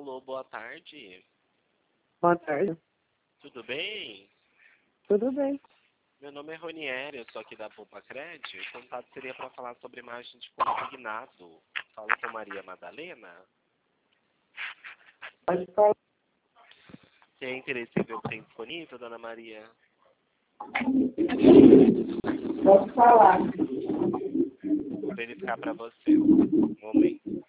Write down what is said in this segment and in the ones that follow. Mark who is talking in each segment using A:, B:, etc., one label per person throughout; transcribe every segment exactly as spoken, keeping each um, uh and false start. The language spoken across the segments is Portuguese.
A: Alô, boa tarde.
B: Boa tarde.
A: Tudo bem?
B: Tudo bem.
A: Meu nome é Ronieri, eu sou aqui da Poupa Cred. O contato seria para falar sobre margem de consignado. Falo com Maria Madalena.
B: Pode falar.
A: Tem interesse em ver o que tem disponível, dona Maria?
B: Pode falar.
A: Vou verificar para você. Um momento.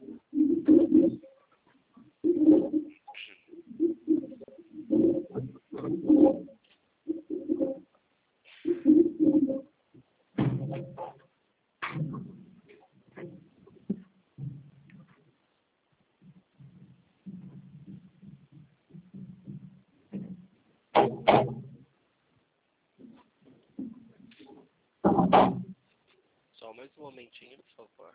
A: Só mais um momentinho, por favor.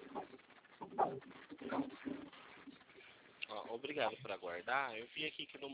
A: Ó, obrigado por aguardar. Eu vi aqui que no